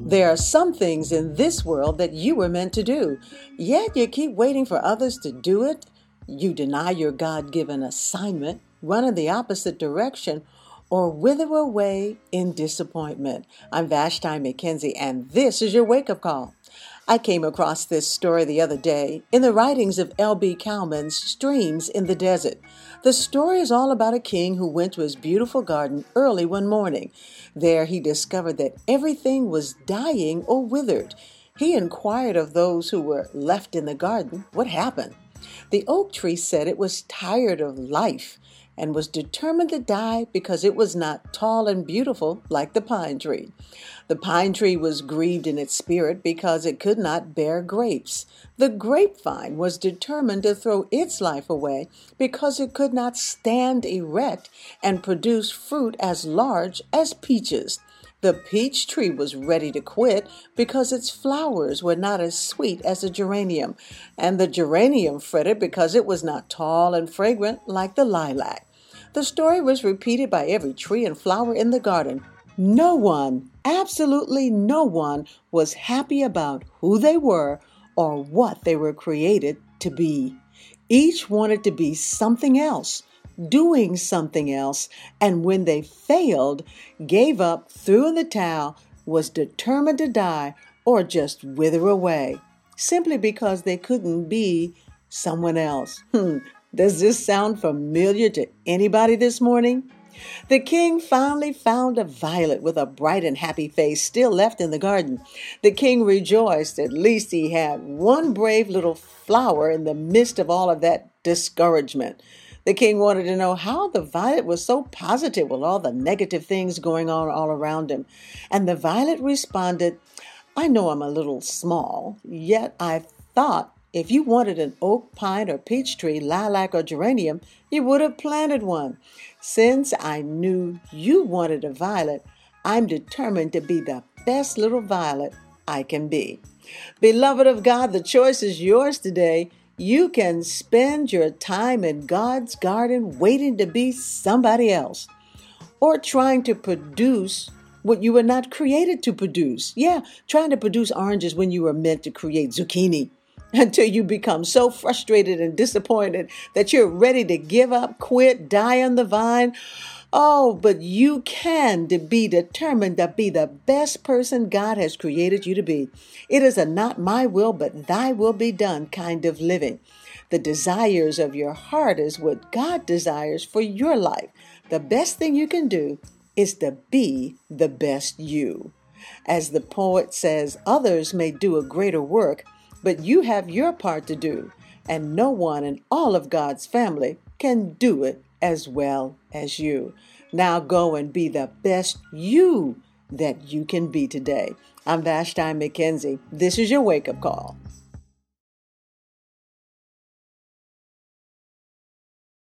There are some things in this world that you were meant to do, yet you keep waiting for others to do it. You deny your God-given assignment, run in the opposite direction, or wither away in disappointment. I'm Vashti McKenzie, and this is your wake-up call. I came across this story the other day in the writings of L.B. Cowman's Streams in the Desert. The story is all about a king who went to his beautiful garden early one morning. There he discovered that everything was dying or withered. He inquired of those who were left in the garden what happened. The oak tree said it was tired of life and was determined to die because it was not tall and beautiful like the pine tree. The pine tree was grieved in its spirit because it could not bear grapes. The grapevine was determined to throw its life away because it could not stand erect and produce fruit as large as peaches. The peach tree was ready to quit because its flowers were not as sweet as the geranium, and the geranium fretted because it was not tall and fragrant like the lilac. The story was repeated by every tree and flower in the garden. No one, absolutely no one, was happy about who they were or what they were created to be. Each wanted to be something else, doing something else, and when they failed, gave up, threw in the towel, was determined to die or just wither away, simply because they couldn't be someone else. Does this sound familiar to anybody this morning? The king finally found a violet with a bright and happy face still left in the garden. The king rejoiced. At least he had one brave little flower in the midst of all of that discouragement. The king wanted to know how the violet was so positive with all the negative things going on all around him. And the violet responded, "I know I'm a little small, yet I thought if you wanted an oak, pine, or peach tree, lilac, or geranium, you would have planted one. Since I knew you wanted a violet, I'm determined to be the best little violet I can be." Beloved of God, the choice is yours today. You can spend your time in God's garden waiting to be somebody else, or trying to produce what you were not created to produce. Trying to produce oranges when you were meant to create zucchini, until you become so frustrated and disappointed that you're ready to give up, quit, die on the vine. Oh, but you can be determined to be the best person God has created you to be. It is a not my will, but thy will be done kind of living. The desires of your heart is what God desires for your life. The best thing you can do is to be the best you. As the poet says, others may do a greater work, but you have your part to do, and no one in all of God's family can do it as well as you. Now go and be the best you that you can be today. I'm Vashti McKenzie. This is your wake-up call.